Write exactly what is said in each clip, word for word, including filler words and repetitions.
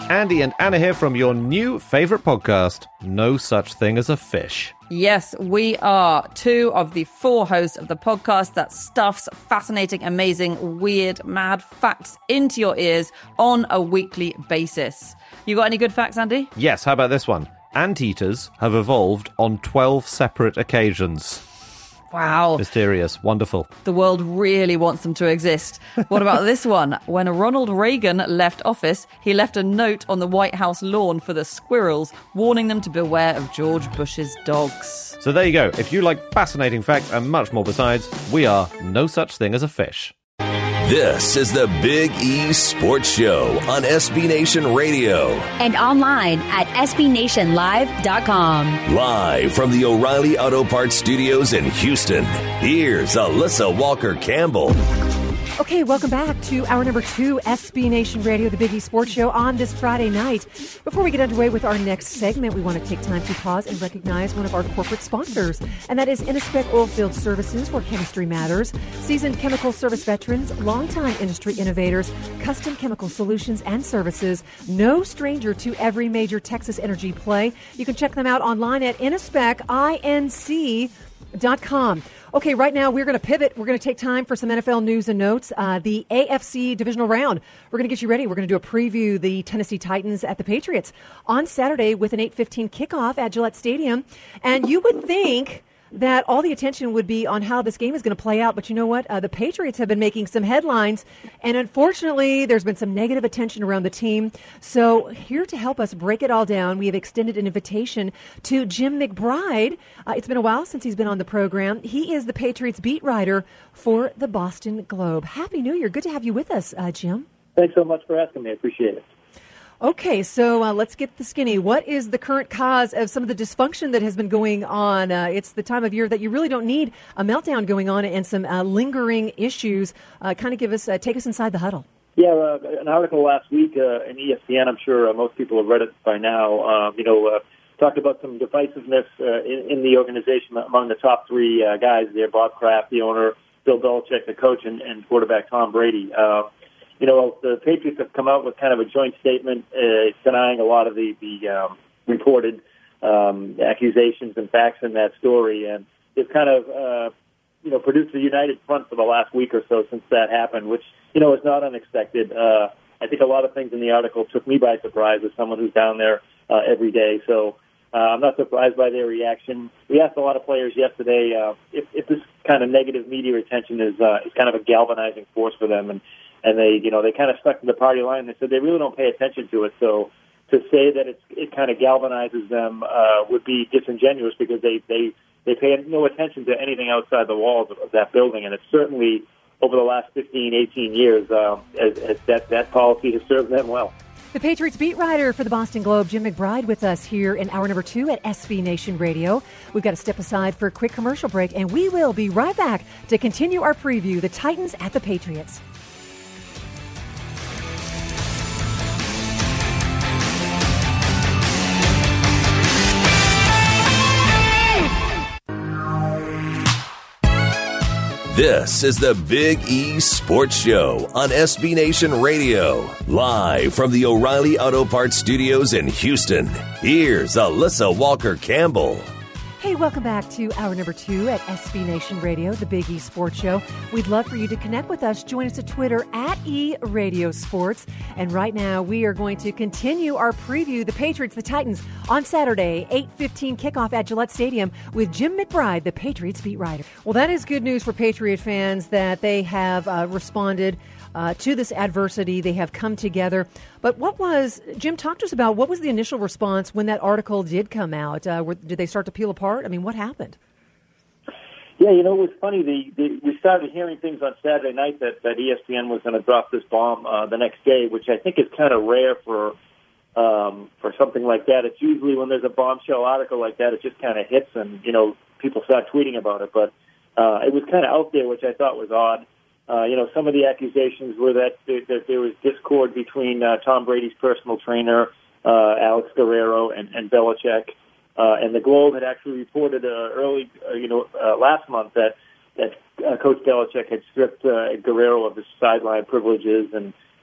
Andy and Anna here from your new favorite podcast, No Such Thing as a Fish. Yes, we are two of the four hosts of the podcast that stuffs fascinating, amazing, weird, mad facts into your ears on a weekly basis. You got any good facts, Andy? Yes, how about this one? Anteaters have evolved on twelve separate occasions. Wow. Mysterious. Wonderful. The world really wants them to exist. What about this one? When Ronald Reagan left office, he left a note on the White House lawn for the squirrels, warning them to beware of George Bush's dogs. So there you go. If you like fascinating facts and much more besides, we are No Such Thing as a Fish. This is the Big E Sports Show on S B Nation Radio. And online at S B Nation Live dot com. Live from the O'Reilly Auto Parts Studios in Houston, here's Alyssa Walker-Campbell. Okay, welcome back to hour number two, S B Nation Radio, the Big E Sports Show on this Friday night. Before we get underway with our next segment, we want to take time to pause and recognize one of our corporate sponsors, and that is Innospec Oilfield Services, where chemistry matters. Seasoned chemical service veterans, longtime industry innovators, custom chemical solutions and services. No stranger to every major Texas energy play. You can check them out online at innospec inc dot com. Okay, right now we're going to pivot. We're going to take time for some N F L news and notes. Uh, the A F C divisional round. We're going to get you ready. We're going to do a preview the Tennessee Titans at the Patriots on Saturday with an eight fifteen kickoff at Gillette Stadium. And you would think that all the attention would be on how this game is going to play out. But you know what? Uh, the Patriots have been making some headlines, and unfortunately, there's been some negative attention around the team. So here to help us break it all down, we have extended an invitation to Jim McBride. Uh, it's been a while since he's been on the program. He is the Patriots beat writer for the Boston Globe. Happy New Year. Good to have you with us, uh, Jim. Thanks so much for asking me. I appreciate it. Okay, so uh, let's get the skinny. What is the current cause of some of the dysfunction that has been going on? Uh, it's the time of year that you really don't need a meltdown going on and some uh, lingering issues. Uh, kind of give us, uh, take us inside the huddle. Yeah, uh, an article last week uh, in E S P N, I'm sure uh, most people have read it by now, uh, you know, uh, talked about some divisiveness uh, in, in the organization among the top three uh, guys there, Bob Kraft, the owner, Bill Belichick, the coach, and, and quarterback Tom Brady. Uh, You know, the Patriots have come out with kind of a joint statement uh, denying a lot of the, the um, reported um, accusations and facts in that story. And they've kind of, uh, you know, produced a united front for the last week or so since that happened, which, you know, is not unexpected. Uh, I think a lot of things in the article took me by surprise as someone who's down there uh, every day. So uh, I'm not surprised by their reaction. We asked a lot of players yesterday uh, if, if this kind of negative media attention is, uh, is kind of a galvanizing force for them. And And they, you know, they kind of stuck to the party line. They said they really don't pay attention to it. So to say that it's, it kind of galvanizes them uh, would be disingenuous because they, they, they pay no attention to anything outside the walls of, of that building. And it's certainly over the last fifteen, eighteen years, uh, as, as that, that policy has served them well. The Patriots beat writer for the Boston Globe, Jim McBride, with us here in hour number two at S B Nation Radio. We've got to step aside for a quick commercial break, and we will be right back to continue our preview, the Titans at the Patriots. This is the Big E Sports Show on S B Nation Radio. Live from the O'Reilly Auto Parts Studios in Houston, here's Alyssa Walker-Campbell. Hey, welcome back to hour number two at S B Nation Radio, the Big E Sports Show. We'd love for you to connect with us. Join us at Twitter at E Radio Sports. And right now, we are going to continue our preview, the Patriots, the Titans, on Saturday, eight fifteen kickoff at Gillette Stadium with Jim McBride, the Patriots beat writer. Well, that is good news for Patriot fans that they have uh, responded Uh, to this adversity. They have come together. But what was, Jim, talk to us about what was the initial response when that article did come out? Uh, were, did they start to peel apart? I mean, what happened? Yeah, you know, it was funny. The, the, we started hearing things on Saturday night that, that E S P N was going to drop this bomb uh, the next day, which I think is kind of rare for um, for something like that. It's usually when there's a bombshell article like that, it just kind of hits and, you know, people start tweeting about it. But uh, it was kind of out there, which I thought was odd. Uh, you know, some of the accusations were that, that there was discord between uh, Tom Brady's personal trainer, uh, Alex Guerrero, and, and Belichick. Uh, and the Globe had actually reported uh, early, uh, you know, uh, last month that that uh, Coach Belichick had stripped uh, Guerrero of his sideline privileges, and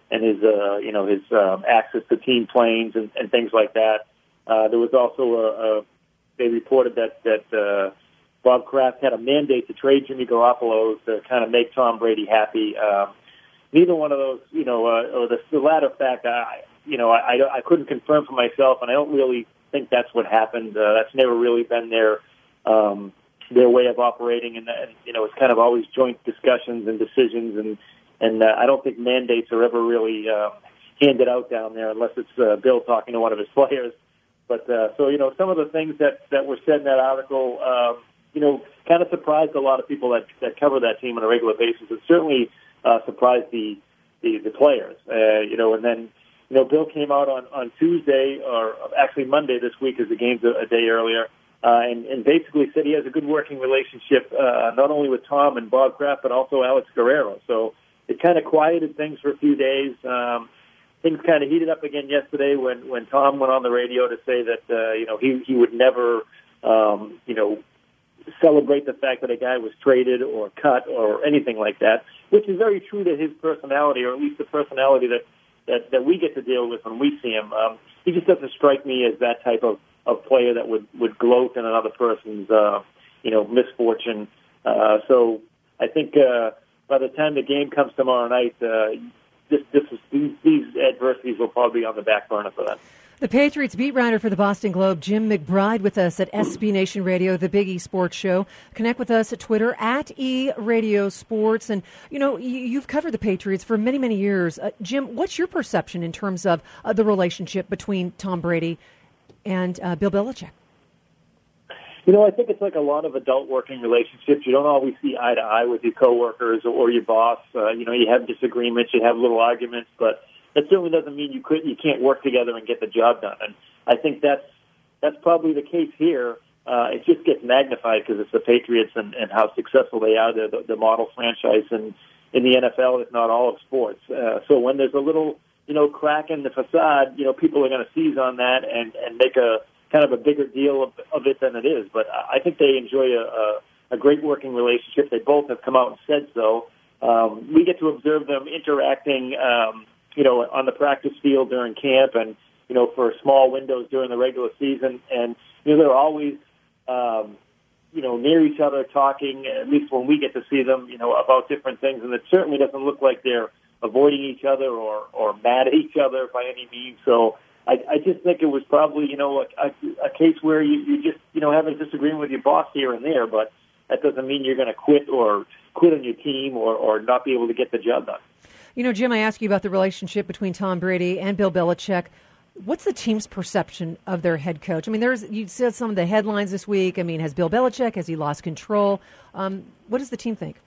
and his uh, you know his um, access to team planes and, and things like that. Uh, there was also a, a they reported that that uh, Bob Kraft had a mandate to trade Jimmy Garoppolo to kind of make Tom Brady happy. Um, neither one of those, you know, uh, or the, the latter fact, I you know I, I I couldn't confirm for myself, and I don't really think that's what happened. Uh, that's never really been their um, their way of operating, and, and you know it's kind of always joint discussions and decisions, and and uh, I don't think mandates are ever really uh, handed out down there unless it's uh, Bill talking to one of his players. But uh, so you know some of the things that, that were said in that article, um, you know, kind of surprised a lot of people that, that cover that team on a regular basis. It certainly uh, surprised the the, the players, uh, you know, and then. You know, Bill came out on, on Tuesday, or actually Monday this week, as the game's a, a day earlier, uh, and, and basically said he has a good working relationship, uh, not only with Tom and Bob Kraft, but also Alex Guerrero. So it kind of quieted things for a few days. Um, things kind of heated up again yesterday when, when Tom went on the radio to say that, uh, you know, he, he would never, um, you know, celebrate the fact that a guy was traded or cut or anything like that, which is very true to his personality, or at least the personality that That, that we get to deal with when we see him. Um, he just doesn't strike me as that type of, of player that would, would gloat in another person's, uh, you know, misfortune. Uh, so I think uh, by the time the game comes tomorrow night, uh, this, this is, these, these adversities will probably be on the back burner for them. The Patriots beat writer for the Boston Globe, Jim McBride, with us at S B Nation Radio, the Big E Sports Show. Connect with us at Twitter, at E Radio Sports. And, you know, you've covered the Patriots for many, many years. Uh, Jim, what's your perception in terms of uh, the relationship between Tom Brady and uh, Bill Belichick? You know, I think it's like a lot of adult working relationships. You don't always see eye to eye with your coworkers or your boss. Uh, you know, you have disagreements, you have little arguments, but that certainly doesn't mean you could you can't work together and get the job done. And I think that's that's probably the case here. Uh, it just gets magnified because it's the Patriots and, and how successful they are. They're the, the model franchise in, in the N F L, if not all of sports. Uh, so when there's a little you know crack in the facade, you know people are going to seize on that and, and make a kind of a bigger deal of, of it than it is. But I think they enjoy a, a, a great working relationship. They both have come out and said so. Um, we get to observe them interacting. Um, you know, on the practice field during camp and, you know, for small windows during the regular season. And, you know, they're always, um, you know, near each other talking, at least when we get to see them, you know, about different things. And it certainly doesn't look like they're avoiding each other or, or mad at each other by any means. So I, I just think it was probably, you know, a, a, a case where you, you just, you know, have a disagreement with your boss here and there, but that doesn't mean you're going to quit or quit on your team or, or not be able to get the job done. You know, Jim, I asked you about the relationship between Tom Brady and Bill Belichick. What's the team's perception of their head coach? I mean, there's you said some of the headlines this week. I mean, has Bill Belichick, has he lost control? Um, what does the team think?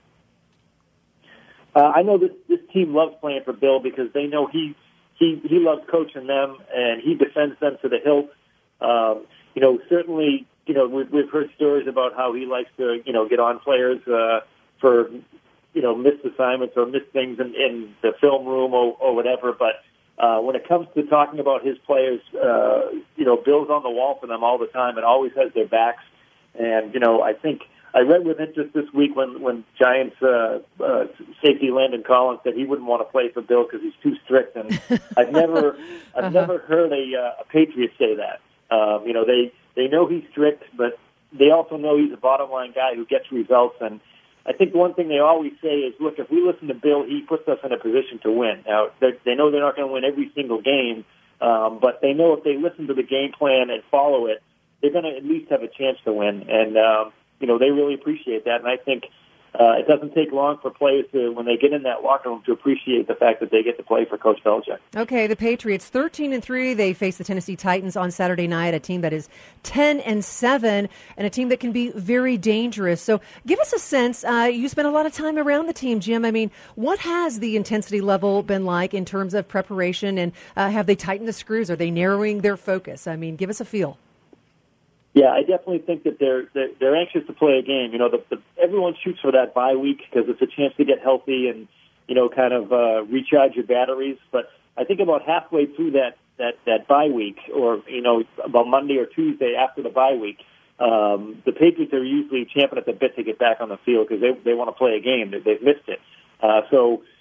Uh, I know this, this team loves playing for Bill because they know he he he loves coaching them and he defends them to the hilt. Um, you know, certainly, you know, we've, we've heard stories about how he likes to, you know, get on players uh, for. you know, missed assignments or missed things in, in the film room or, or whatever. But uh, when it comes to talking about his players, uh, you know, Bill's on the wall for them all the time and always has their backs. And, you know, I think I read with interest this week when, when Giants uh, uh, safety Landon Collins said he wouldn't want to play for Bill because he's too strict. And I've never I've uh-huh. never heard a, uh, a Patriot say that. Um, you know, they, they know he's strict, but they also know he's a bottom-line guy who gets results. And I think one thing they always say is, look, if we listen to Bill, he puts us in a position to win. Now, they know they're not going to win every single game, um, but they know if they listen to the game plan and follow it, they're going to at least have a chance to win. And, um, you know, they really appreciate that. And I think uh, it doesn't take long for players to, when they get in that locker room, to appreciate the fact that they get to play for Coach Belichick. Okay, the Patriots thirteen and three. They face the Tennessee Titans on Saturday night, a team that is ten and seven, and a team that can be very dangerous. So, give us a sense. Uh, you spent a lot of time around the team, Jim. I mean, what has the intensity level been like in terms of preparation, and uh, have they tightened the screws? Are they narrowing their focus? I mean, give us a feel. Yeah, I definitely think that they're they're, they're anxious to play a game. You know, the, the, everyone shoots for that bye week because it's a chance to get healthy and, you know, kind of uh, recharge your batteries. But I think about halfway through that that that bye week, or you know, about Monday or Tuesday after the bye week, um, the Patriots are usually champing at the bit to get back on the field because they they want to play a game. They, they've missed it. Uh, so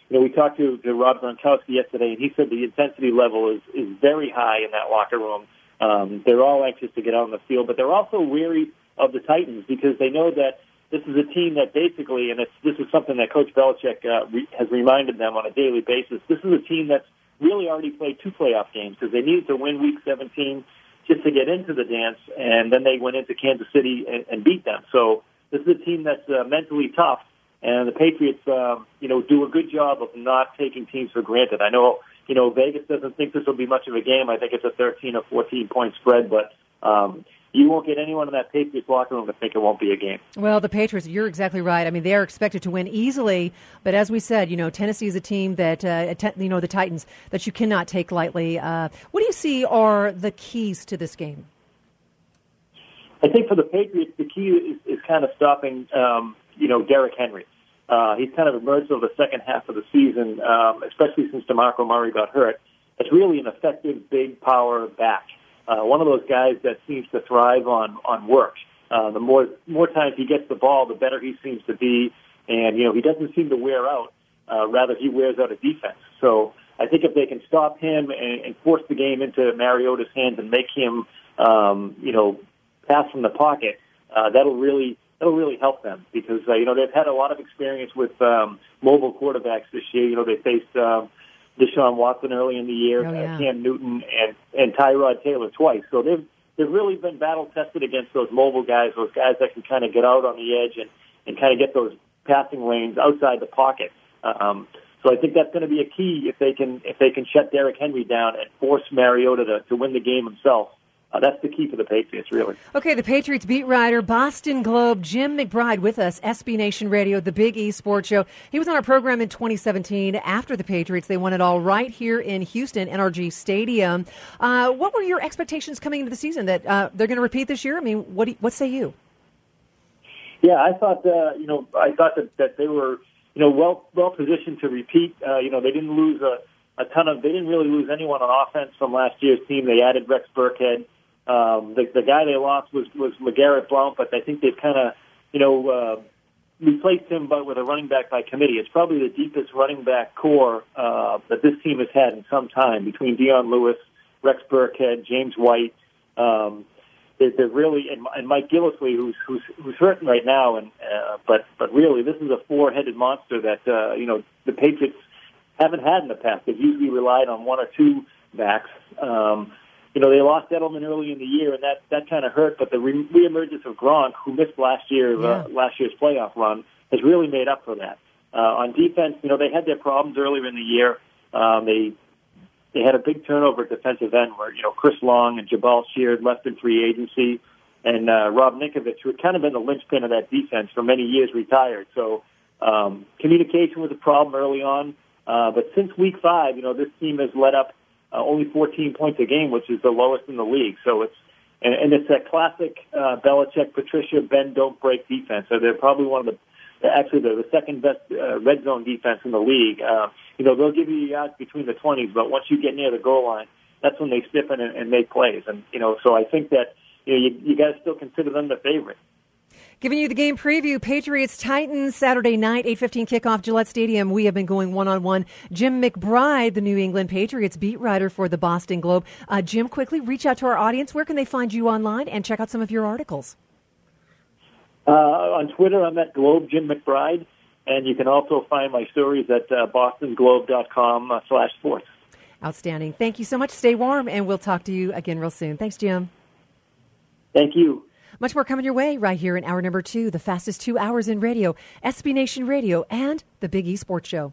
you know, we talked to, to Rob Gronkowski yesterday, and he said the intensity level is, is very high in that locker room. Um, they're all anxious to get out on the field, but they're also weary of the Titans because they know that this is a team that basically, and it's, this is something that Coach Belichick uh, re- has reminded them on a daily basis, this is a team that's really already played two playoff games because they needed to win Week seventeen just to get into the dance, and then they went into Kansas City and, and beat them. So this is a team that's uh, mentally tough, and the Patriots, um, you know, do a good job of not taking teams for granted. I know, you know, Vegas doesn't think this will be much of a game. I think it's a thirteen or fourteen point spread, but um, you won't get anyone in that Patriots locker room to think it won't be a game. Well, the Patriots, you're exactly right. I mean, they are expected to win easily, but as we said, you know, Tennessee is a team that, uh, you know, the Titans, that you cannot take lightly. Uh, what do you see are the keys to this game? I think for the Patriots, the key is, is kind of stopping, um, you know, Derrick Henry. Uh, he's kind of emerged over the second half of the season, um, especially since DeMarco Murray got hurt. It's really an effective, big power back. Uh, one of those guys that seems to thrive on, on work. Uh, the more more times he gets the ball, the better he seems to be. And, you know, he doesn't seem to wear out. Uh, rather, he wears out a defense. So I think if they can stop him and, and force the game into Mariota's hands and make him, um, you know, pass from the pocket, uh, that'll really that'll really help them because, uh, you know, they've had a lot of experience with um, mobile quarterbacks this year. You know, they faced um, Deshaun Watson early in the year, oh, yeah. uh, Cam Newton, and, and Tyrod Taylor twice. So they've they've really been battle-tested against those mobile guys, those guys that can kind of get out on the edge and, and kind of get those passing lanes outside the pocket. Um, so I think that's going to be a key if they can if they can shut Derrick Henry down and force Mariota to, to win the game himself. Uh, that's the key for the Patriots, really. Okay, the Patriots beat writer, Boston Globe, Jim McBride with us, S B Nation Radio, the Big E Sports Show. He was on our program in twenty seventeen after the Patriots. They won it all right here in Houston, N R G Stadium. Uh, what were your expectations coming into the season that uh, they're going to repeat this year? I mean, what do you, what say you? Yeah, I thought, uh, you know, I thought that, that they were, you know, well well positioned to repeat. Uh, you know, they didn't lose a, a ton of, they didn't really lose anyone on offense from last year's team. They added Rex Burkhead. Um, the, the guy they lost was, was LeGarrette Blount, but I think they've kind of, you know, uh, replaced him but with a running back by committee. It's probably the deepest running back core uh, that this team has had in some time between Dion Lewis, Rex Burkhead, James White. Um, they're, they're really, and, and Mike Gillislee, who's, who's, who's hurting right now. And uh, but but really, this is a four-headed monster that uh, you know the Patriots haven't had in the past. They've usually relied on one or two backs. Um, You know, they lost Edelman early in the year, and that, that kind of hurt. But the re- reemergence of Gronk, who missed last year, yeah. uh, last year's playoff run, has really made up for that. Uh, on defense, you know, they had their problems earlier in the year. Um, they they had a big turnover at defensive end, where you know Chris Long and Jabal Sheard left in free agency, and uh, Rob Ninkovich, who had kind of been the linchpin of that defense for many years, retired. So um, communication was a problem early on. Uh, but since week five, you know, this team has let up Uh, only fourteen points a game, which is the lowest in the league. So it's and, and it's that classic uh, Belichick, Patricia, bend don't break defense. So they're probably one of the actually the, the second best uh, red zone defense in the league. Uh, you know they'll give you yards between the twenties, but once you get near the goal line, that's when they step in and, and make plays. And you know, so I think that you know you, you got to still consider them the favorite. Giving you the game preview, Patriots-Titans, Saturday night, eight fifteen kickoff, Gillette Stadium. We have been going one-on-one. Jim McBride, the New England Patriots beat writer for the Boston Globe. Uh, Jim, quickly reach out to our audience. Where can they find you online and check out some of your articles? Uh, on Twitter, I'm at Globe Jim McBride, and you can also find my stories at uh, bostonglobe dot com uh, slash sports. Outstanding. Thank you so much. Stay warm, and we'll talk to you again real soon. Thanks, Jim. Thank you. Much more coming your way right here in hour number two, the fastest two hours in radio, S B Nation Radio, and the Big E Sports Show.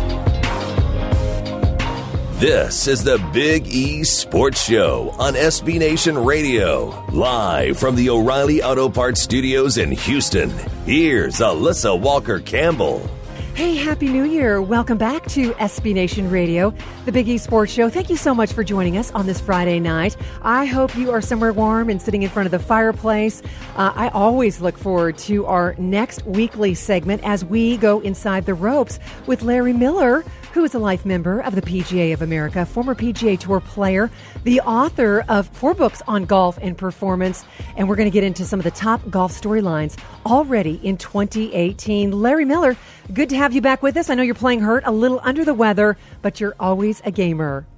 This is the Big E Sports Show on S B Nation Radio, live from the O'Reilly Auto Parts Studios in Houston. Here's Alyssa Walker-Campbell. Hey, Happy New Year. Welcome back to S B Nation Radio, the Big E Sports Show. Thank you so much for joining us on this Friday night. I hope you are somewhere warm and sitting in front of the fireplace. Uh, I always look forward to our next weekly segment as we go inside the ropes with Larry Miller, who is a life member of the P G A of America, former P G A Tour player, the author of four books on golf and performance. And we're going to get into some of the top golf storylines already in twenty eighteen. Larry Miller, good to have you back with us. I know you're playing hurt, a little under the weather, but you're always a gamer.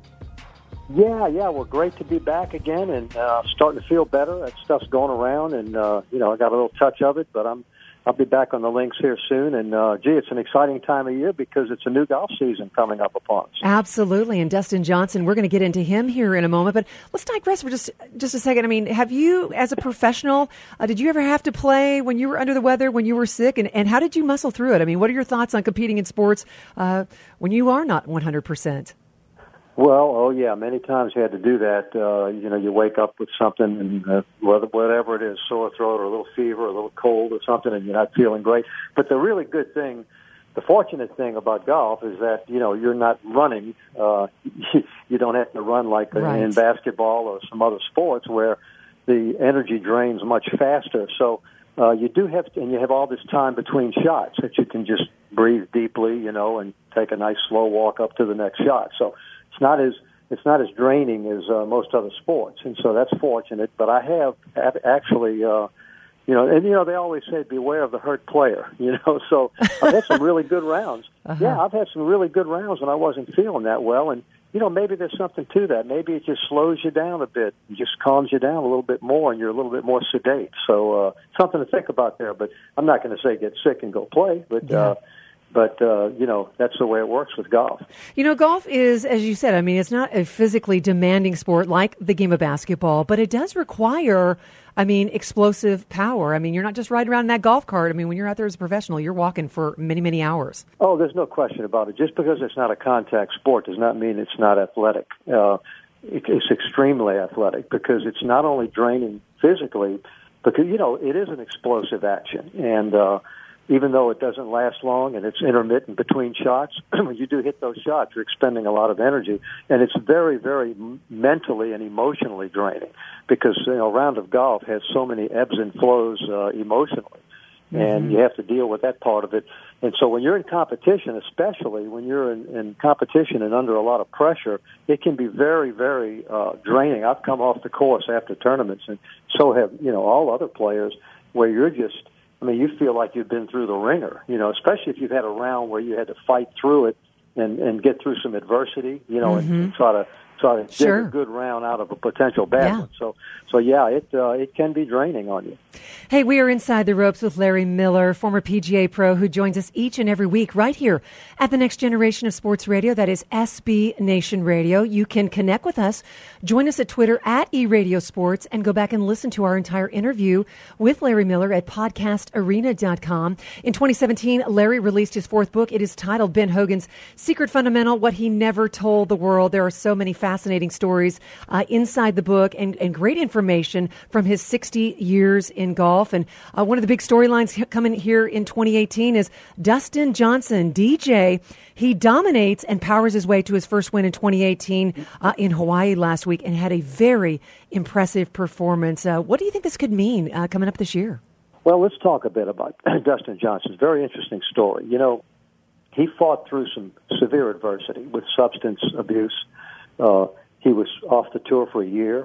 Yeah, yeah, well, great to be back again and uh, starting to feel better. That stuff's going around, and, uh, you know, I got a little touch of it, but I'm, I'll be back on the links here soon. And, uh, gee, it's an exciting time of year because it's a new golf season coming up upon us. Absolutely, and Dustin Johnson, we're going to get into him here in a moment, but let's digress for just just a second. I mean, have you, as a professional, uh, did you ever have to play when you were under the weather, when you were sick, and, and how did you muscle through it? I mean, what are your thoughts on competing in sports uh, when you are not one hundred percent? Well, oh yeah, many times you had to do that. Uh, you know, you wake up with something, and uh, whatever it is, sore throat or a little fever, or a little cold or something, and you're not feeling great. But the really good thing, the fortunate thing about golf is that, you know, you're not running. Uh, you don't have to run like right. in basketball or some other sports where the energy drains much faster. So uh, you do have, to, and you have all this time between shots that you can just breathe deeply, you know, and take a nice slow walk up to the next shot. So It's not as it's not as draining as uh, most other sports, and so that's fortunate. But I have, have actually, uh, you know, and you know they always say beware of the hurt player, you know. So I've had some really good rounds. Uh-huh. Yeah, I've had some really good rounds when I wasn't feeling that well, and you know maybe there's something to that. Maybe it just slows you down a bit, and just calms you down a little bit more, and you're a little bit more sedate. So uh, something to think about there. But I'm not going to say get sick and go play, but. Yeah. Uh, But, uh, you know, that's the way it works with golf. You know, golf is, as you said, I mean, it's not a physically demanding sport like the game of basketball, but it does require, I mean, explosive power. I mean, you're not just riding around in that golf cart. I mean, when you're out there as a professional, you're walking for many, many hours. Oh, there's no question about it. Just because it's not a contact sport does not mean it's not athletic. Uh, it, it's extremely athletic because it's not only draining physically, because, you know, it is an explosive action. And, uh, even though it doesn't last long and it's intermittent between shots, when you do hit those shots, you're expending a lot of energy. And it's very, very mentally and emotionally draining because, you know, a round of golf has so many ebbs and flows uh, emotionally. Mm-hmm. And you have to deal with that part of it. And so when you're in competition, especially when you're in, in competition and under a lot of pressure, it can be very, very uh, draining. I've come off the course after tournaments, and so have, you know, all other players, where you're just, I mean, you feel like you've been through the ringer, you know, especially if you've had a round where you had to fight through it and, and get through some adversity, you know, mm-hmm. and, and try to try to sure. get a good round out of a potential bad yeah. one. So, so yeah, it uh, it can be draining on you. Hey, we are Inside the Ropes with Larry Miller, former P G A pro who joins us each and every week right here at the next generation of sports radio. That is S B Nation Radio. You can connect with us. Join us at Twitter at eRadioSports and go back and listen to our entire interview with Larry Miller at podcast arena dot com. In twenty seventeen, Larry released his fourth book. It is titled Ben Hogan's Secret Fundamental, What He Never Told the World. There are so many fascinating stories uh, inside the book and, and great information from his sixty years in golf. And uh, one of the big storylines coming here in twenty eighteen is Dustin Johnson, D J. He dominates and powers his way to his first win in twenty eighteen uh, in Hawaii last week and had a very impressive performance. Uh, what do you think this could mean uh, coming up this year? Well, let's talk a bit about Dustin Johnson. It's a very interesting story. You know, he fought through some severe adversity with substance abuse. Uh, he was off the tour for a year.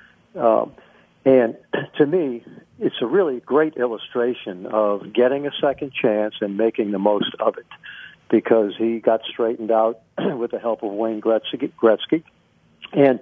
Um, and to me, it's a really great illustration of getting a second chance and making the most of it, because he got straightened out with the help of Wayne Gretzky. Gretzky. And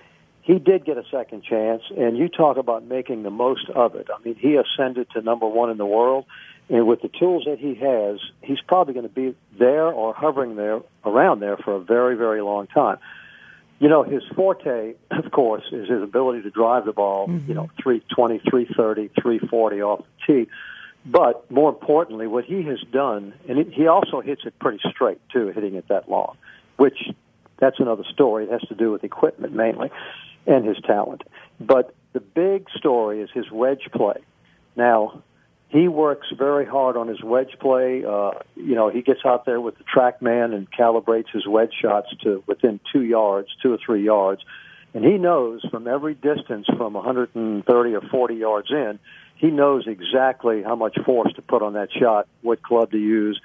he did get a second chance, and you talk about making the most of it. I mean, he ascended to number one in the world, and with the tools that he has, he's probably going to be there or hovering there, around there for a very, very long time. You know, his forte, of course, is his ability to drive the ball, mm-hmm. you know, three twenty, three thirty, three forty off the tee. But more importantly, what he has done, and he also hits it pretty straight, too, hitting it that long, which that's another story. It has to do with equipment mainly and his talent. But the big story is his wedge play. Now, he works very hard on his wedge play. Uh, you know, he gets out there with the TrackMan and calibrates his wedge shots to within two yards, two or three yards. And he knows from every distance from one hundred thirty or forty yards in, he knows exactly how much force to put on that shot, what club to use.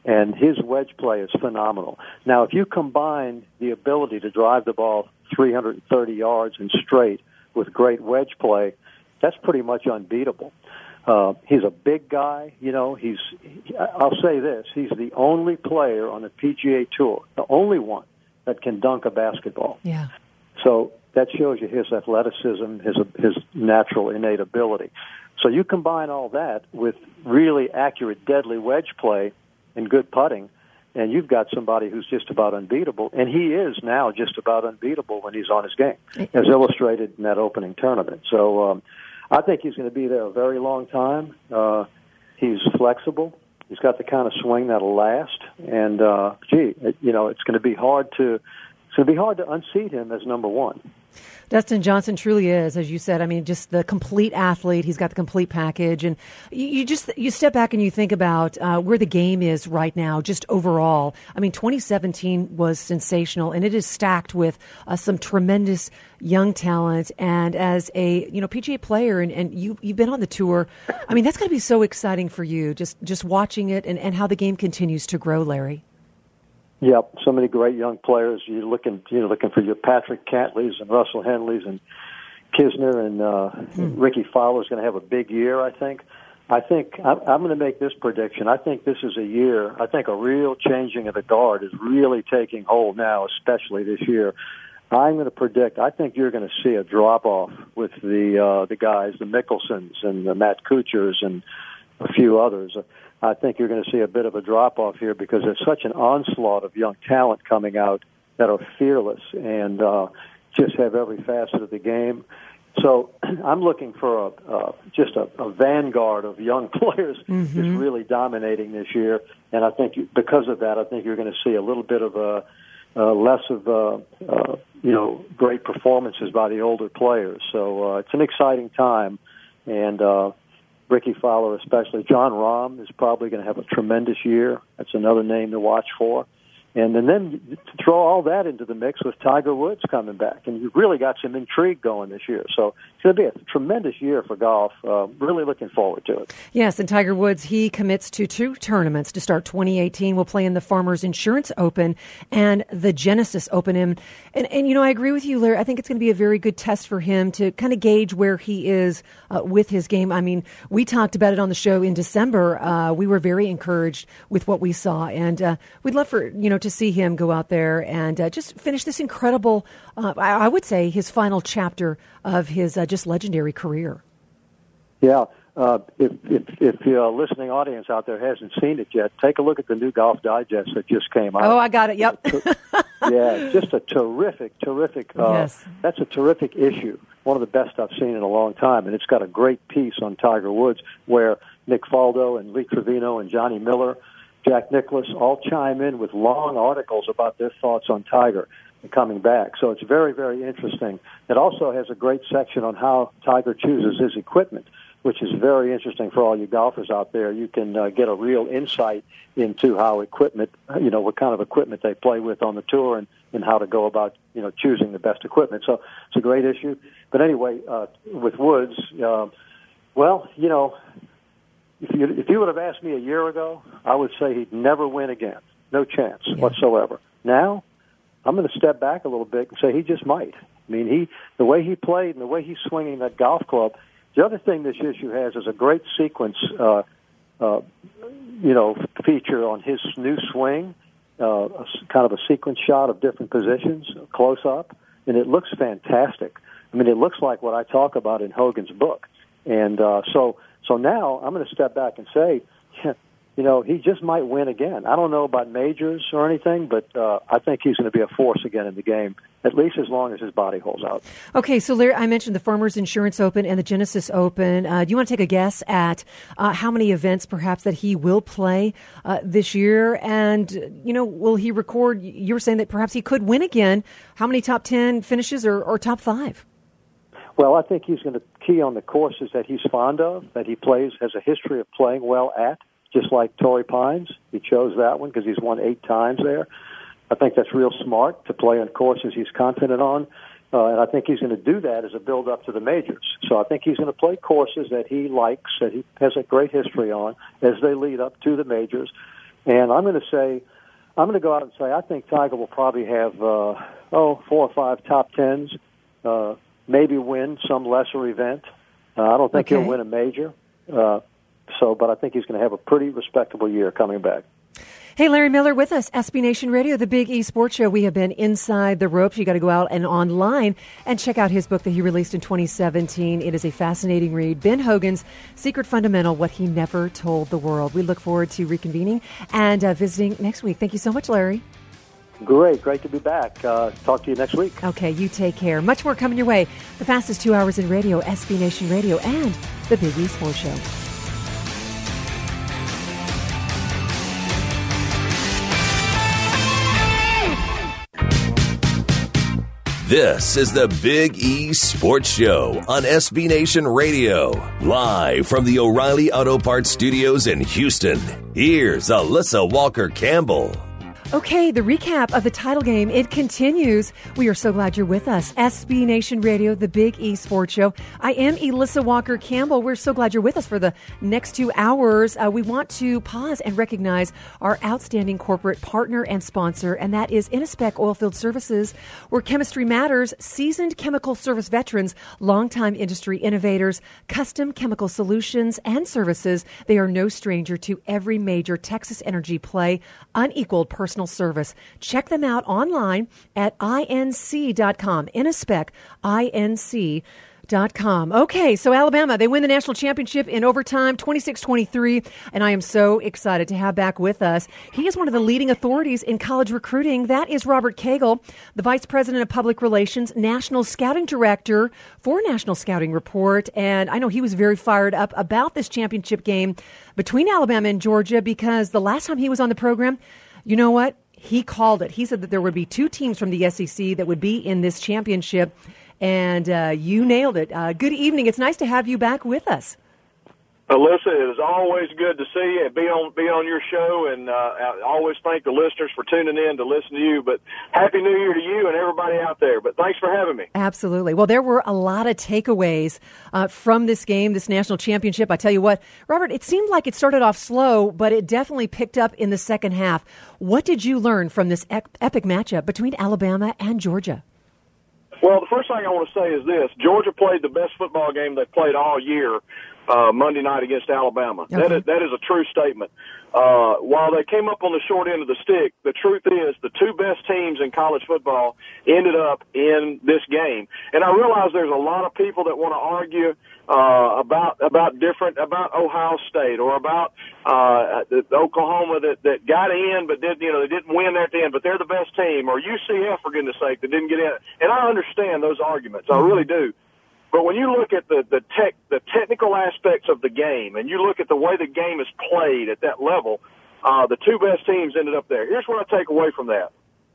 and his wedge play is phenomenal. Now, if you combine the ability to drive the ball three hundred thirty yards and straight with great wedge play, that's pretty much unbeatable. Uh, he's a big guy, you know, he's, I'll say this, he's the only player on the P G A Tour, the only one that can dunk a basketball. Yeah. So that shows you his athleticism, his his natural innate ability. So you combine all that with really accurate, deadly wedge play and good putting, and you've got somebody who's just about unbeatable, and he is now just about unbeatable when he's on his game, as illustrated in that opening tournament. So um, I think he's going to be there a very long time. Uh, he's flexible. He's got the kind of swing that'll last, and uh, gee, it, you know, it's going to be hard to it's going to be hard to unseat him as number one. Dustin Johnson truly is, as you said. I mean, just the complete athlete. He's got the complete package, and you, you just you step back and you think about uh, where the game is right now, just overall. I mean, twenty seventeen was sensational, and it is stacked with uh, some tremendous young talent. And as a you know P G A player, and, and you you've been on the tour, I mean, that's going to be so exciting for you, just just watching it and, and how the game continues to grow, Larry. Yep, so many great young players. You're looking, you know, looking for your Patrick Cantleys and Russell Henleys and Kisner and uh, hmm. Ricky Fowler's going to have a big year. I think. I think I'm, I'm going to make this prediction. I think this is a year. I think a real changing of the guard is really taking hold now, especially this year. I'm going to predict. I think you're going to see a drop off with the uh, the guys, the Mickelsons and the Matt Kuchars and a few others. I think you're going to see a bit of a drop-off here because there's such an onslaught of young talent coming out that are fearless and uh, just have every facet of the game. So I'm looking for a, uh, just a, a vanguard of young players mm-hmm. who's really dominating this year. And I think you, because of that, I think you're going to see a little bit of a uh, less of uh, uh, you know great performances by the older players. So uh, it's an exciting time, and uh, Ricky Fowler especially. John Rahm is probably going to have a tremendous year. That's another name to watch for. And, and then to throw all that into the mix with Tiger Woods coming back. And you've really got some intrigue going this year. So it's going to be a tremendous year for golf. Uh, really looking forward to it. Yes, and Tiger Woods, he commits to two tournaments to start twenty eighteen. We'll play in the Farmers Insurance Open and the Genesis Open. And, and, and you know, I agree with you, Larry. I think it's going to be a very good test for him to kind of gauge where he is uh, with his game. I mean, we talked about it on the show in December. Uh, we were very encouraged with what we saw. And uh, we'd love for, you know, to see him go out there and uh, just finish this incredible, uh, I, I would say, his final chapter of his uh, just legendary career. Yeah. Uh, if, if, if the uh, listening audience out there hasn't seen it yet, take a look at the new Golf Digest that just came out. Oh, I got it. Yep. Yeah, just a terrific, terrific, uh, yes. That's a terrific issue. One of the best I've seen in a long time. And it's got a great piece on Tiger Woods where Nick Faldo and Lee Trevino and Johnny Miller, Jack Nicklaus all chime in with long articles about their thoughts on Tiger and coming back. So it's very, very interesting. It also has a great section on how Tiger chooses his equipment, which is very interesting for all you golfers out there. You can uh, get a real insight into how equipment, you know, what kind of equipment they play with on the tour and, and how to go about, you know, choosing the best equipment. So it's a great issue. But anyway, uh, with Woods, uh, well, you know, If you, if you would have asked me a year ago, I would say he'd never win again. No chance yeah. whatsoever. Now, I'm going to step back a little bit and say he just might. I mean, he the way he played and the way he's swinging that golf club. The other thing this issue has is a great sequence, uh, uh, you know, feature on his new swing, uh, a, kind of a sequence shot of different positions, close up, and it looks fantastic. I mean, it looks like what I talk about in Hogan's book. And uh, so... So now I'm going to step back and say, you know, he just might win again. I don't know about majors or anything, but uh, I think he's going to be a force again in the game, at least as long as his body holds out. Okay, so Larry, I mentioned the Farmers Insurance Open and the Genesis Open. Uh, do you want to take a guess at uh, how many events perhaps that he will play uh, this year? And, you know, will he record? You were saying that perhaps he could win again. How many top ten finishes or, or top five? Well, I think he's going to key on the courses that he's fond of, that he plays, has a history of playing well at, just like Torrey Pines. He chose that one because he's won eight times there. I think that's real smart to play on courses he's confident on, uh, and I think he's going to do that as a build-up to the majors. So I think he's going to play courses that he likes, that he has a great history on, as they lead up to the majors. And I'm going to say, I'm going to go out and say I think Tiger will probably have, uh, oh, four or five top tens, uh, maybe win some lesser event. Uh, I don't think Okay. he'll win a major. Uh, so, but I think he's going to have a pretty respectable year coming back. Hey, Larry Miller with us, S B Nation Radio, the Big E Sports Show. We have been inside the ropes. You got to go out and online and check out his book that he released in twenty seventeen. It is a fascinating read. Ben Hogan's Secret Fundamental, What He Never Told the World. We look forward to reconvening and uh, visiting next week. Thank you so much, Larry. Great. Great to be back. Uh, talk to you next week. Okay, you take care. Much more coming your way. The fastest two hours in radio, S B Nation Radio, and the Big E Sports Show. This is the Big E Sports Show on S B Nation Radio. Live from the O'Reilly Auto Parts Studios in Houston. Here's Alyssa Walker Campbell. Okay, the recap of the title game, it continues. We are so glad you're with us. S B Nation Radio, the Big E Sports Show. I am Alyssa Walker Campbell. We're so glad you're with us for the next two hours. Uh, we want to pause and recognize our outstanding corporate partner and sponsor, and that is Innospec Oilfield Services, where chemistry matters. Seasoned chemical service veterans, longtime industry innovators, custom chemical solutions and services. They are no stranger to every major Texas energy play, unequaled personal service. Check them out online at I N C dot com. Innospec, I N C dot com. Okay, so Alabama, they win the national championship in overtime, twenty-six twenty-three, and I am so excited to have back with us. He is one of the leading authorities in college recruiting. That is Robert Cagle, the Vice President of Public Relations, National Scouting Director for National Scouting Report, and I know he was very fired up about this championship game between Alabama and Georgia because the last time he was on the program, you know what? He called it. He said that there would be two teams from the S E C that would be in this championship, and uh, you nailed it. Uh, good evening. It's nice to have you back with us. Alyssa, it is always good to see you and be on be on your show, and uh, I always thank the listeners for tuning in to listen to you. But Happy New Year to you and everybody out there. But thanks for having me. Absolutely. Well, there were a lot of takeaways uh, from this game, this national championship. I tell you what, Robert, it seemed like it started off slow, but it definitely picked up in the second half. What did you learn from this ep- epic matchup between Alabama and Georgia? Well, the first thing I want to say is this. Georgia played the best football game they've played all year uh, Monday night against Alabama. Okay. That is, that is a true statement. Uh, while they came up on the short end of the stick, the truth is the two best teams in college football ended up in this game. And I realize there's a lot of people that want to argue uh, about about different about Ohio State or about uh, the Oklahoma that, that got in but did you know they didn't win at the end, but they're the best team, or U C F for goodness sake that didn't get in. And I understand those arguments, I really do. But when you look at the the tech the technical aspects of the game, and you look at the way the game is played at that level, uh, the two best teams ended up there. Here's what I take away from that.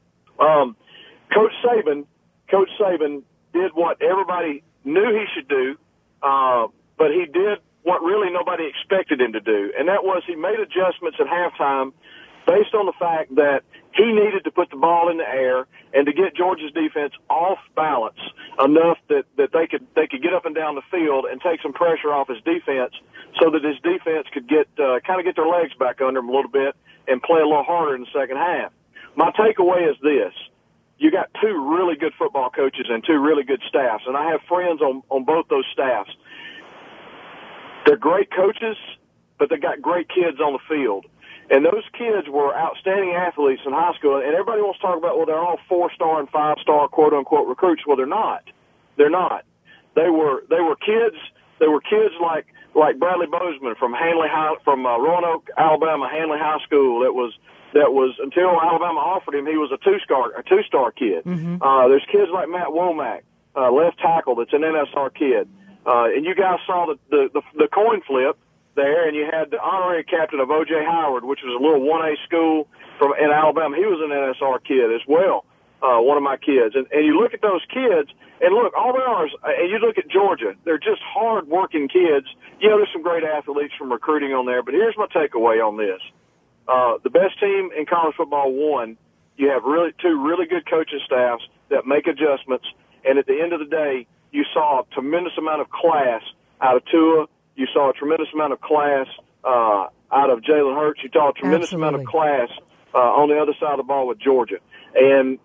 Um, Coach Saban, Coach Saban did what everybody knew he should do, uh, but he did what really nobody expected him to do, and that was he made adjustments at halftime based on the fact that he needed to put the ball in the air and to get Georgia's defense off balance enough that, that they could they could get up and down the field and take some pressure off his defense so that his defense could get uh, kind of get their legs back under him a little bit and play a little harder in the second half. My takeaway is this. You got two really good football coaches and two really good staffs, and I have friends on, on both those staffs. They're great coaches, but they got great kids on the field. And those kids were outstanding athletes in high school. And everybody wants to talk about, well, they're all four-star and five-star, quote-unquote, recruits. Well, they're not. They're not. They were they were kids. They were kids like like Bradley Bozeman from Hanley High, from uh, Roanoke, Alabama, Hanley High School. That was that was until Alabama offered him, he was a two-star a two-star kid. Mm-hmm. Uh, there's kids like Matt Womack, uh, left tackle, that's an N S R kid. Uh, and you guys saw the the, the, the coin flip there, and you had the honorary captain of O J Howard, which was a little one A school from in Alabama. He was an N S R kid as well, uh, one of my kids. And, and you look at those kids, and look, all they are is, and you look at Georgia, they're just hard-working kids. You know, there's some great athletes from recruiting on there, but here's my takeaway on this. Uh, the best team in college football won. You have really two really good coaching staffs that make adjustments, and at the end of the day, you saw a tremendous amount of class out of Tua. You saw a tremendous amount of class uh, out of Jalen Hurts. You saw a tremendous Absolutely. amount of class uh, on the other side of the ball with Georgia. And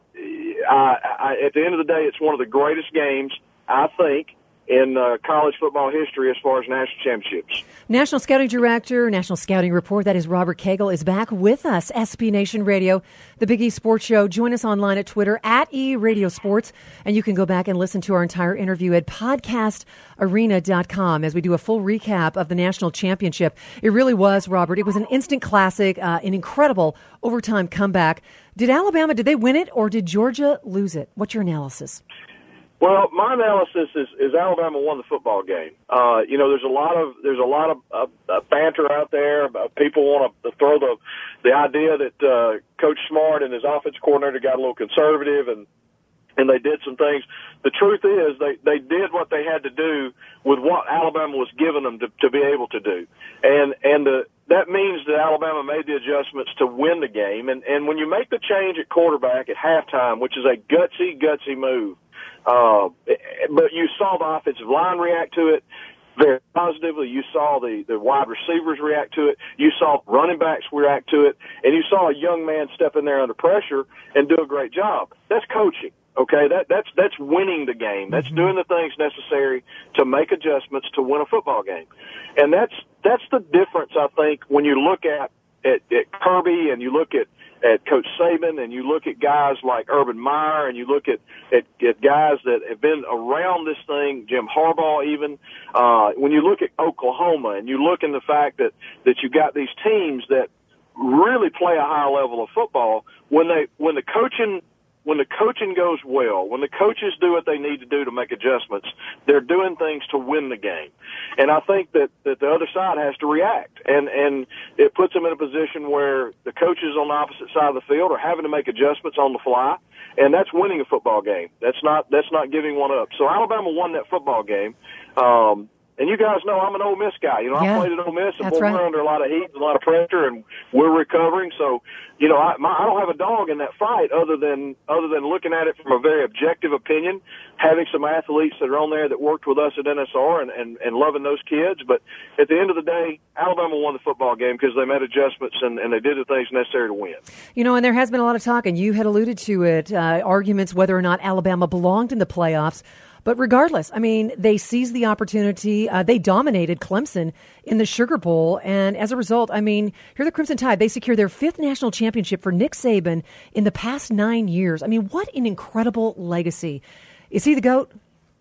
I, I, at the end of the day, it's one of the greatest games, I think, in uh, college football history as far as national championships. National Scouting Director, National Scouting Report, that is Robert Cagle, is back with us. S B Nation Radio, the Big E Sports Show. Join us online at Twitter, at E Radio Sports, and you can go back and listen to our entire interview at podcast arena dot com as we do a full recap of the national championship. It really was, Robert. It was an instant classic, uh, an incredible overtime comeback. Did Alabama, did they win it, or did Georgia lose it? What's your analysis? Well, my analysis is, is Alabama won the football game. Uh, you know, there's a lot of there's a lot of uh, uh, banter out there. Uh, people want to throw the the idea that uh, Coach Smart and his offensive coordinator got a little conservative and and they did some things. The truth is they they did what they had to do with what Alabama was giving them to, to be able to do, and and the. That means that Alabama made the adjustments to win the game. And, and when you make the change at quarterback at halftime, which is a gutsy, gutsy move, uh, but you saw the offensive line react to it very positively. You saw the, the wide receivers react to it. You saw running backs react to it. And you saw a young man step in there under pressure and do a great job. That's coaching. Okay, that that's that's winning the game. That's doing the things necessary to make adjustments to win a football game, and that's that's the difference. I think when you look at at, at Kirby and you look at, at Coach Saban and you look at guys like Urban Meyer and you look at, at at guys that have been around this thing, Jim Harbaugh even. Uh, when you look at Oklahoma and you look in the fact that that you got these teams that really play a high level of football, when they when the coaching When the coaching goes well, when the coaches do what they need to do to make adjustments, they're doing things to win the game. And I think that, that the other side has to react. And, and it puts them in a position where the coaches on the opposite side of the field are having to make adjustments on the fly. And that's winning a football game. That's not, that's not giving one up. So Alabama won that football game. Um, And you guys know I'm an Ole Miss guy. You know, yeah, I played at Ole Miss, and that's boy, right. we're under a lot of heat and a lot of pressure, and we're recovering. So, you know, I, my, I don't have a dog in that fight other than other than looking at it from a very objective opinion, having some athletes that are on there that worked with us at N S R and, and, and loving those kids. But at the end of the day, Alabama won the football game because they made adjustments and, and they did the things necessary to win. You know, and there has been a lot of talk, and you had alluded to it, uh, arguments whether or not Alabama belonged in the playoffs. But regardless, I mean, they seized the opportunity. Uh, they dominated Clemson in the Sugar Bowl. And as a result, I mean, here the Crimson Tide, they secure their fifth national championship for Nick Saban in the past nine years. I mean, what an incredible legacy. Is he the GOAT?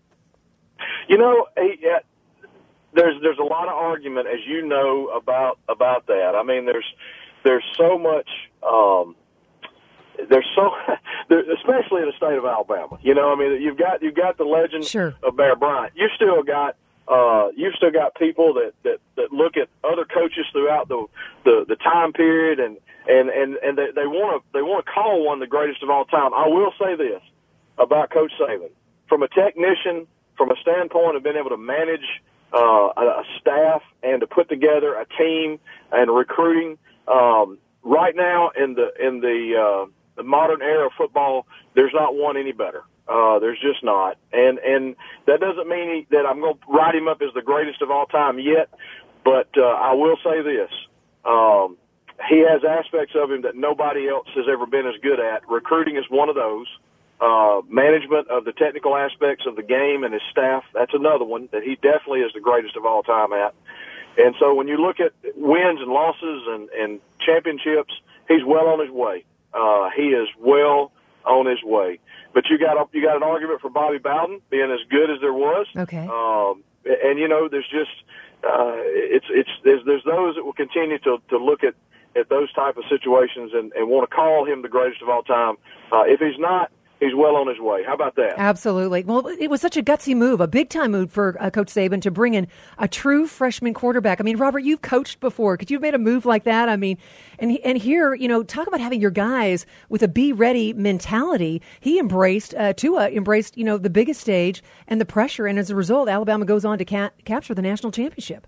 You know, he, uh, there's there's a lot of argument, as you know, about about that. I mean, there's there's so much um, there's so there, especially in the state of Alabama. You know, I mean, you've got you've got the legend sure. of Bear Bryant. You still got uh, you've still got people that, that, that look at other coaches throughout the the, the time period, and and and, and they, they want to they want to call one the greatest of all time. I will say this about Coach Saban, from a technician, from a standpoint of being able to manage uh, a, a staff and to put together a team and recruiting. Um, right now in the in the, uh, the modern era of football, there's not one any better. Uh, there's just not, and and that doesn't mean he, that I'm going to write him up as the greatest of all time yet. But uh, I will say this: um, he has aspects of him that nobody else has ever been as good at. Recruiting is one of those. Uh, management of the technical aspects of the game and his staff, that's another one that he definitely is the greatest of all time at. And so when you look at wins and losses and, and championships, he's well on his way. Uh, he is well on his way. But you got a, you got an argument for Bobby Bowden being as good as there was. Okay. Um, and you know, there's just uh, it's it's there's there's those that will continue to to look at at those type of situations and, and want to call him the greatest of all time. Uh, if he's not, he's well on his way. How about that? Absolutely. Well, it was such a gutsy move, a big-time move for uh, Coach Saban to bring in a true freshman quarterback. I mean, Robert, you've coached before. Could you have made a move like that? I mean, and and here, you know, talk about having your guys with a be-ready mentality. He embraced, uh, Tua embraced, you know, the biggest stage and the pressure, and as a result, Alabama goes on to ca- capture the national championship.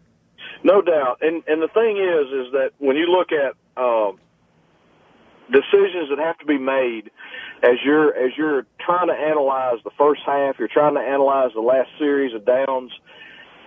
No doubt. And and the thing is, is that when you look at um, decisions that have to be made as you're as you're trying to analyze the first half, you're trying to analyze the last series of downs,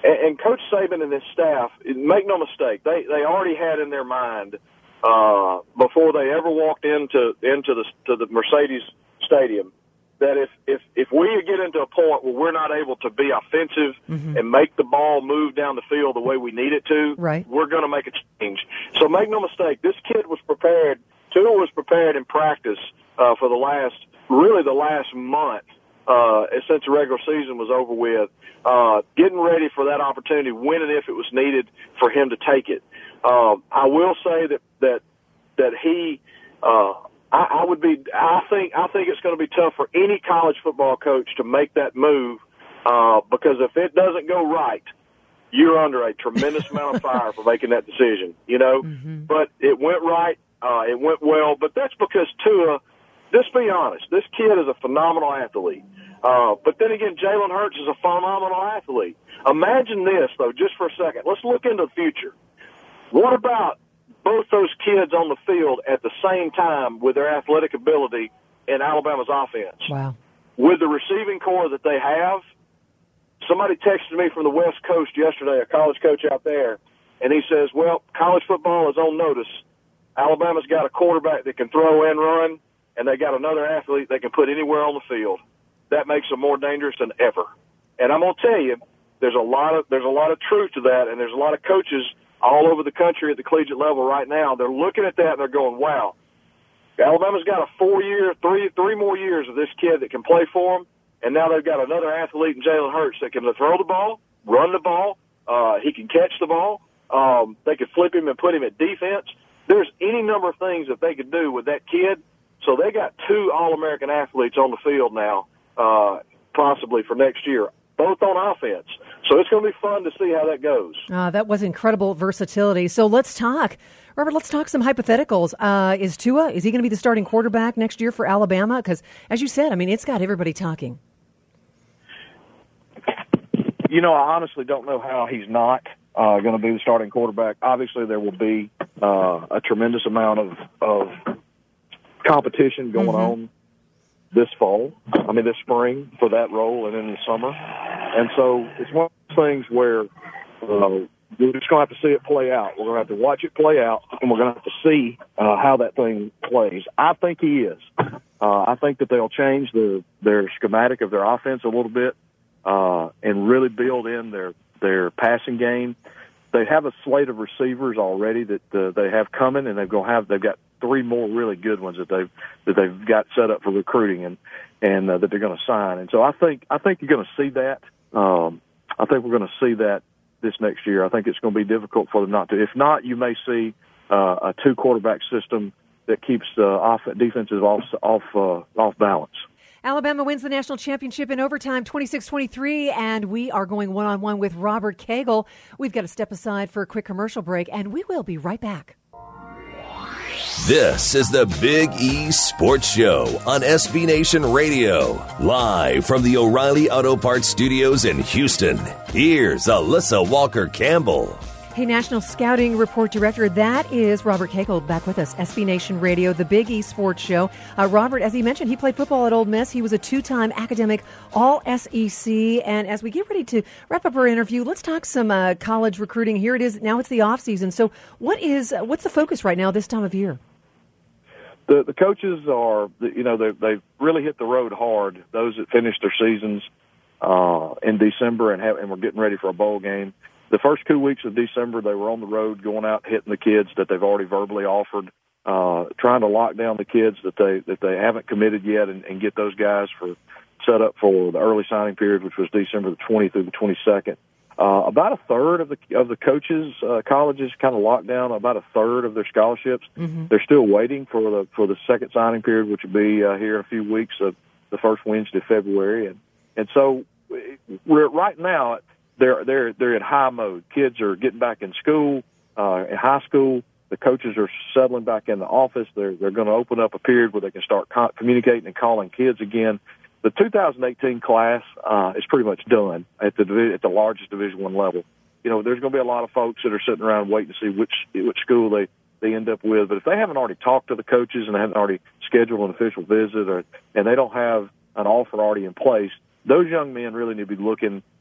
And, and Coach Saban and his staff, make no mistake, they they already had in their mind uh, before they ever walked into into the to the Mercedes Stadium that if if if we get into a point where we're not able to be offensive mm-hmm. and make the ball move down the field the way we need it to, right. we're going to make a change. So make no mistake, this kid was prepared. Tua was prepared in practice uh, for the last, really the last month uh, since the regular season was over with, uh, getting ready for that opportunity when and if it was needed for him to take it. Um, I will say that that that he, uh, I, I would be, I think, I think it's going to be tough for any college football coach to make that move uh, because if it doesn't go right, you're under a tremendous amount of fire for making that decision. You know, mm-hmm. but it went right. Uh, it went well, but that's because Tua, let's be honest, this kid is a phenomenal athlete. Uh, but then again, Jalen Hurts is a phenomenal athlete. Imagine this, though, just for a second. Let's look into the future. What about both those kids on the field at the same time with their athletic ability in Alabama's offense? Wow. With the receiving core that they have, somebody texted me from the West Coast yesterday, a college coach out there, and he says, well, college football is on notice. Alabama's got a quarterback that can throw and run, and they got another athlete they can put anywhere on the field. That makes them more dangerous than ever. And I'm going to tell you, there's a lot of there's a lot of truth to that, and there's a lot of coaches all over the country at the collegiate level right now. They're looking at that and they're going, "Wow, Alabama's got a four-year, three three more years of this kid that can play for them, and now they've got another athlete in Jalen Hurts that can throw the ball, run the ball, uh, he can catch the ball. Um, they could flip him and put him at defense." There's any number of things that they could do with that kid. So they got two All-American athletes on the field now, uh, possibly for next year, both on offense. So it's going to be fun to see how that goes. Uh, that was incredible versatility. So let's talk. Robert, let's talk some hypotheticals. Uh, is Tua, is he going to be the starting quarterback next year for Alabama? Because, as you said, I mean, it's got everybody talking. You know, I honestly don't know how he's not uh, going to be the starting quarterback. Obviously, there will be uh, a tremendous amount of, of competition going mm-hmm. on this fall, I mean this spring for that role and in the summer. And so it's one of those things where uh, we're just going to have to see it play out. We're going to have to watch it play out, and we're going to have to see uh, how that thing plays. I think he is. Uh, I think that they'll change the, their schematic of their offense a little bit uh, and really build in their, their passing game. They have a slate of receivers already that uh, they have coming, and they're going to have they've got three more really good ones that they've that they've got set up for recruiting and and uh, that they're going to sign. And so I think I think you're going to see that. Um, I think we're going to see that this next year. I think it's going to be difficult for them not to. If not, you may see uh, a two quarterback system that keeps uh, off defenses off off uh, off balance. Alabama wins the national championship in overtime, twenty-six twenty-three, and we are going one-on-one with Robert Cagle. We've got to step aside for a quick commercial break, and we will be right back. This is the Big E Sports Show on S B Nation Radio, live from the O'Reilly Auto Parts Studios in Houston. Here's Alyssa Walker-Campbell. Hey, National Scouting Report Director, that is Robert Cagle back with us, S B Nation Radio, the Big E Sports Show. Uh, Robert, as he mentioned, he played football at Ole Miss. He was a two-time academic All S E C. And as we get ready to wrap up our interview, let's talk some uh, college recruiting. Here it is. Now it's the off season. So what is uh, what's the focus right now this time of year? The, the coaches are, you know, they, they've really hit the road hard, those that finished their seasons uh, in December and, have, and were getting ready for a bowl game. The first two weeks of December, they were on the road going out hitting the kids that they've already verbally offered, uh, trying to lock down the kids that they that they haven't committed yet and, and get those guys for set up for the early signing period, which was December the twentieth through the twenty-second. Uh, about a third of the of the coaches, uh, colleges kind of locked down about a third of their scholarships. Mm-hmm. They're still waiting for the for the second signing period, which will be uh, here in a few weeks, of the first Wednesday of February, and and so we're right now. They're they're they're in high mode. Kids are getting back in school, uh, in high school. The coaches are settling back in the office. They're they're going to open up a period where they can start co- communicating and calling kids again. The two thousand eighteen class uh, is pretty much done at the at the largest Division One level. You know, there's going to be a lot of folks that are sitting around waiting to see which which school they, they end up with. But if they haven't already talked to the coaches and they haven't already scheduled an official visit, or and they don't have an offer already in place, those young men really need to be looking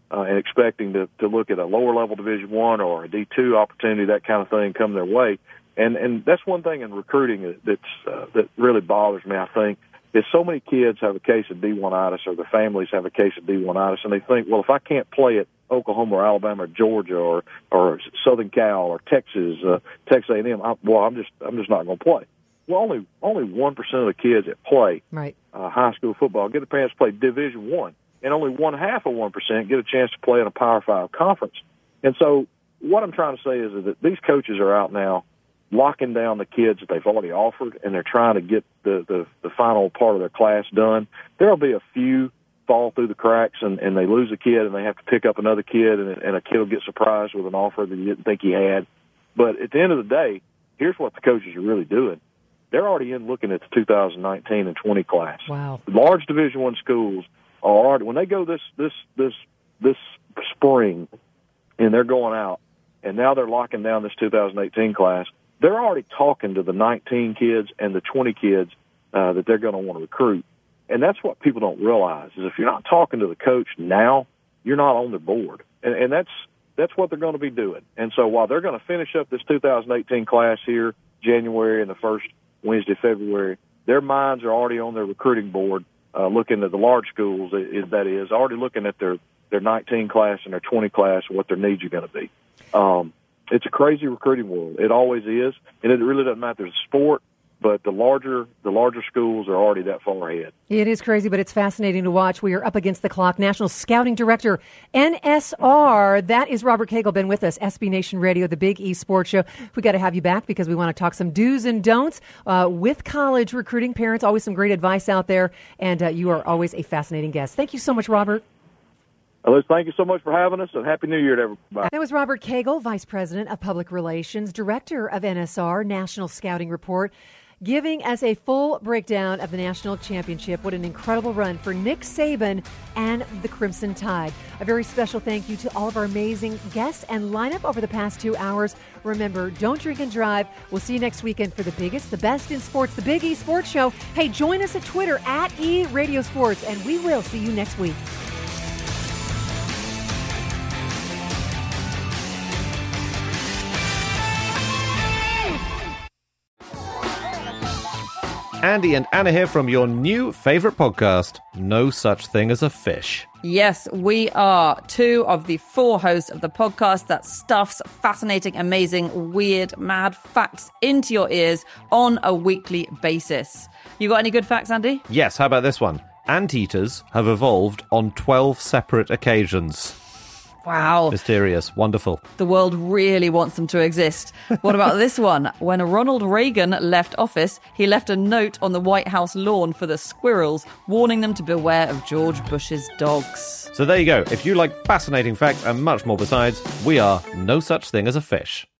uh, and expecting to, to look at a lower level Division One or a D two opportunity, that kind of thing, come their way. And and that's one thing in recruiting that's uh, that really bothers me, I think, is so many kids have a case of D one-itis, or their families have a case of D one-itis, and they think, well, if I can't play at Oklahoma or Alabama or Georgia or or Southern Cal or Texas, uh, Texas A and M, I, well, I'm just I'm just not going to play. Well, only only one percent of the kids that play right. uh, high school football get a chance to play Division One, and only one half of one percent get a chance to play in a Power Five conference. And so, what I'm trying to say is that these coaches are out now locking down the kids that they've already offered, and they're trying to get the, the, the final part of their class done. There will be a few fall through the cracks, and, and they lose a kid, and they have to pick up another kid, and, and a kid will get surprised with an offer that he didn't think he had. But at the end of the day, here's what the coaches are really doing. They're already in looking at the two thousand nineteen and twenty class. Wow. Large Division One schools are already, when they go this this this this spring, and they're going out, and now they're locking down this two thousand eighteen class. They're already talking to the nineteen kids and the twenty kids uh, that they're going to want to recruit. And that's what people don't realize, is if you're not talking to the coach now, you're not on their board. And, and that's that's what they're going to be doing. And so while they're going to finish up this two thousand eighteen class here, January and the first Wednesday, February, their minds are already on their recruiting board, uh, looking at the large schools, that is, already looking at their, their nineteen class and their twenty class and what their needs are going to be. Um, It's a crazy recruiting world. It always is, and it really doesn't matter the sport, but the larger the larger schools are already that far ahead. It is crazy, but it's fascinating to watch. We are up against the clock. National Scouting Director, N S R. That is Robert Cagle, been with us, S B Nation Radio, the Big E Sports Show. We got to have you back because we want to talk some do's and don'ts uh, with college recruiting parents. Always some great advice out there, and uh, you are always a fascinating guest. Thank you so much, Robert. Liz, thank you so much for having us, and Happy New Year to everybody. That was Robert Cagle, Vice President of Public Relations, Director of N S R, National Scouting Report, giving us a full breakdown of the National Championship. What an incredible run for Nick Saban and the Crimson Tide. A very special thank you to all of our amazing guests and lineup over the past two hours. Remember, don't drink and drive. We'll see you next weekend for the biggest, the best in sports, the Big E Sports Show. Hey, join us at Twitter, at E Radio Sports, and we will see you next week. Andy and Anna here from your new favourite podcast, No Such Thing as a Fish. Yes, we are two of the four hosts of the podcast that stuffs fascinating, amazing, weird, mad facts into your ears on a weekly basis. You got any good facts, Andy? Yes, how about this one? Anteaters have evolved on twelve separate occasions. Wow. Mysterious. Wonderful. The world really wants them to exist. What about this one? When Ronald Reagan left office, he left a note on the White House lawn for the squirrels, warning them to beware of George Bush's dogs. So there you go. If you like fascinating facts and much more besides, we are No Such Thing as a Fish.